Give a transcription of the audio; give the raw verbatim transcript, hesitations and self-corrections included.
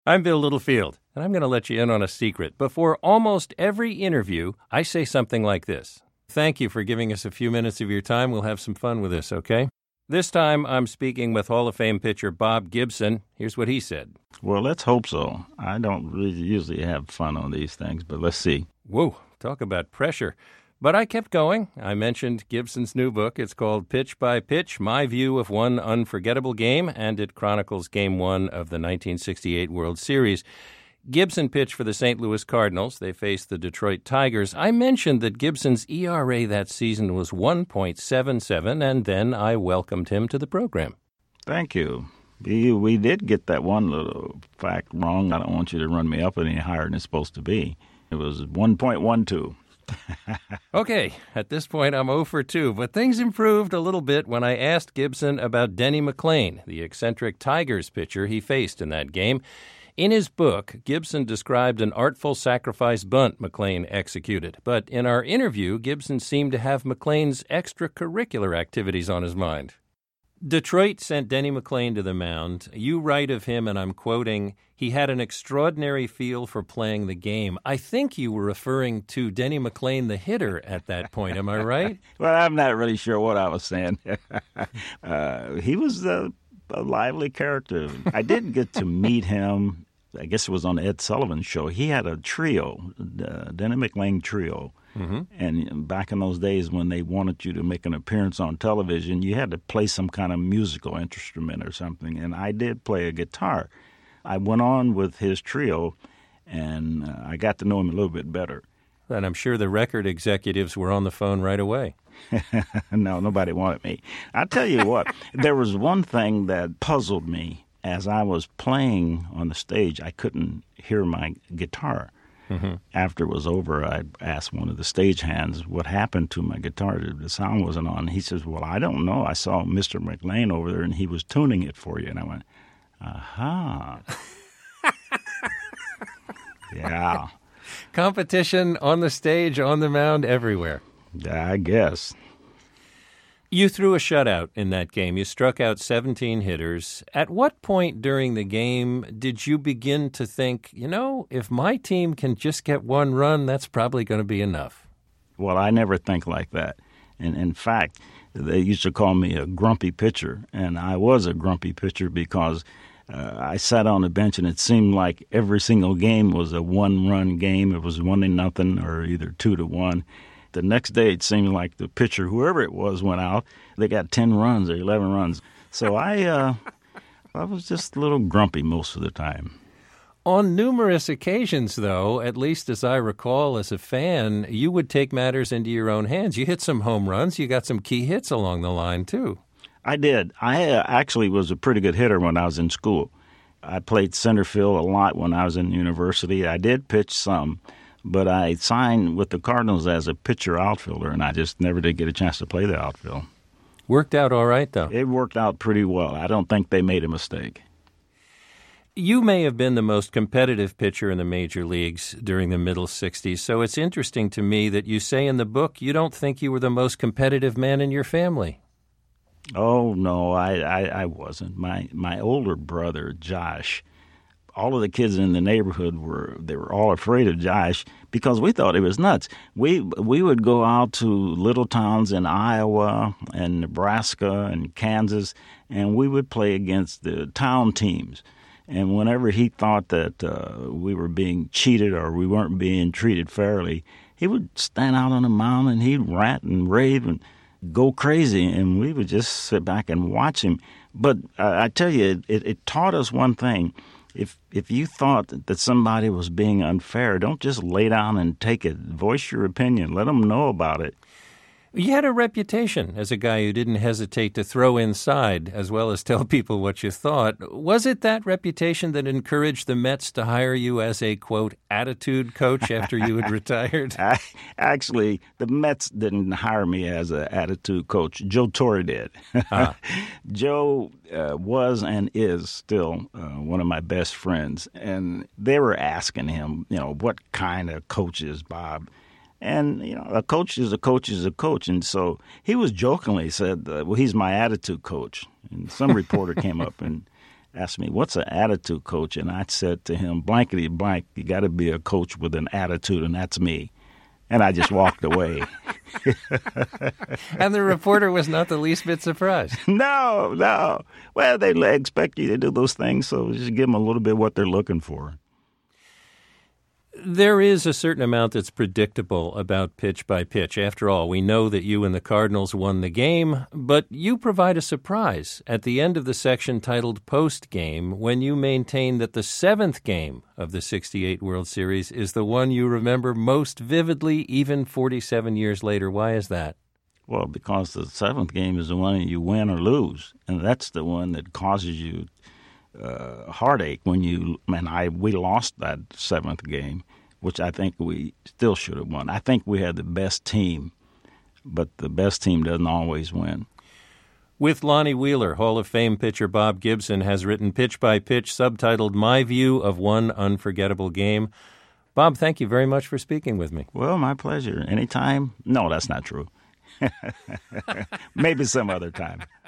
I'm Bill Littlefield, and I'm going to let you in on a secret. Before almost every interview, I say something like this. Thank you for giving us a few minutes of your time. We'll have some fun with this, okay? This time, I'm speaking with Hall of Fame pitcher Bob Gibson. Here's what he said. Well, let's hope so. I don't really usually have fun on these things, but let's see. Whoa, talk about pressure. But I kept going. I mentioned Gibson's new book. It's called Pitch by Pitch, My View of One Unforgettable Game, and it chronicles Game one of the nineteen sixty-eight World Series. Gibson pitched for the Saint Louis Cardinals. They faced the Detroit Tigers. I mentioned that Gibson's E R A that season was one point seven seven, and then I welcomed him to the program. Thank you. We, we did get that one little fact wrong. I don't want you to run me up any higher than it's supposed to be. It was one point one two. Okay, at this point I'm oh for two, but things improved a little bit when I asked Gibson about Denny McLain, the eccentric Tigers pitcher he faced in that game. In his book, Gibson described an artful sacrifice bunt McLain executed, but in our interview, Gibson seemed to have McLain's extracurricular activities on his mind. Detroit sent Denny McLain to the mound. You write of him, and I'm quoting, he had an extraordinary feel for playing the game. I think you were referring to Denny McLain, the hitter, at that point. Am I right? Well, I'm not really sure what I was saying. uh, he was a, a lively character. I didn't get to meet him. I guess it was on the Ed Sullivan Show. He had a trio, the Denny McLain Trio. Mm-hmm. And back in those days when they wanted you to make an appearance on television, you had to play some kind of musical instrument or something. And I did play a guitar. I went on with his trio, and uh, I got to know him a little bit better. And I'm sure the record executives were on the phone right away. No, nobody wanted me. I'll tell you what, there was one thing that puzzled me. As I was playing on the stage, I couldn't hear my guitar. Mm-hmm. After it was over, I asked one of the stagehands what happened to my guitar. The sound wasn't on. He says, well, I don't know. I saw Mister McLain over there, and he was tuning it for you. And I went, aha. Yeah. Competition on the stage, on the mound, everywhere. I guess. You threw a shutout in that game. You struck out seventeen hitters. At what point during the game did you begin to think, you know, if my team can just get one run, that's probably going to be enough? Well, I never think like that. And in fact, they used to call me a grumpy pitcher, and I was a grumpy pitcher because uh, I sat on the bench, and it seemed like every single game was a one-run game. It was one to nothing or either two to one. The next day, it seemed like the pitcher, whoever it was, went out. They got ten runs or eleven runs. So I uh, I was just a little grumpy most of the time. On numerous occasions, though, at least as I recall as a fan, you would take matters into your own hands. You hit some home runs. You got some key hits along the line, too. I did. I uh, actually was a pretty good hitter when I was in school. I played center field a lot when I was in university. I did pitch some. But I signed with the Cardinals as a pitcher outfielder, and I just never did get a chance to play the outfield. Worked out all right, though. It worked out pretty well. I don't think they made a mistake. You may have been the most competitive pitcher in the major leagues during the middle sixties, so it's interesting to me that you say in the book you don't think you were the most competitive man in your family. Oh, no, I, I, I wasn't. My, my older brother, Josh, all of the kids in the neighborhood were they were all afraid of Josh because we thought he was nuts. We we would go out to little towns in Iowa and Nebraska and Kansas, and we would play against the town teams. And whenever he thought that uh, we were being cheated or we weren't being treated fairly, he would stand out on the mound and he'd rant and rave and go crazy, and we would just sit back and watch him. But uh, I tell you, it, it taught us one thing. If if you thought that somebody was being unfair, don't just lay down and take it. Voice your opinion. Let them know about it. You had a reputation as a guy who didn't hesitate to throw inside as well as tell people what you thought. Was it that reputation that encouraged the Mets to hire you as a, quote, attitude coach after you had retired? Actually, the Mets didn't hire me as an attitude coach. Joe Torre did. Ah. Joe uh, was and is still uh, one of my best friends. And they were asking him, you know, what kind of coach is Bob? And, you know, a coach is a coach is a coach. And so he was jokingly said, uh, well, he's my attitude coach. And some reporter came up and asked me, "What's an attitude coach?" And I said to him, blankety blank, you got to be a coach with an attitude, and that's me. And I just walked away. And the reporter was not the least bit surprised. No, no. Well, they expect you to do those things, so just give them a little bit what they're looking for. There is a certain amount that's predictable about pitch by pitch. After all, we know that you and the Cardinals won the game, but you provide a surprise at the end of the section titled Post Game when you maintain that the seventh game of the sixty-eight World Series is the one you remember most vividly, even forty-seven years later. Why is that? Well, because the seventh game is the one you win or lose, and that's the one that causes you Uh, heartache when you and I we lost that seventh game, which I think we still should have won. I think we had the best team, but the best team doesn't always win. With Lonnie Wheeler, Hall of Fame pitcher Bob Gibson has written Pitch by Pitch, subtitled My View of One Unforgettable Game. Bob, thank you very much for speaking with me. Well, my pleasure. Anytime. No, that's not true. Maybe some other time.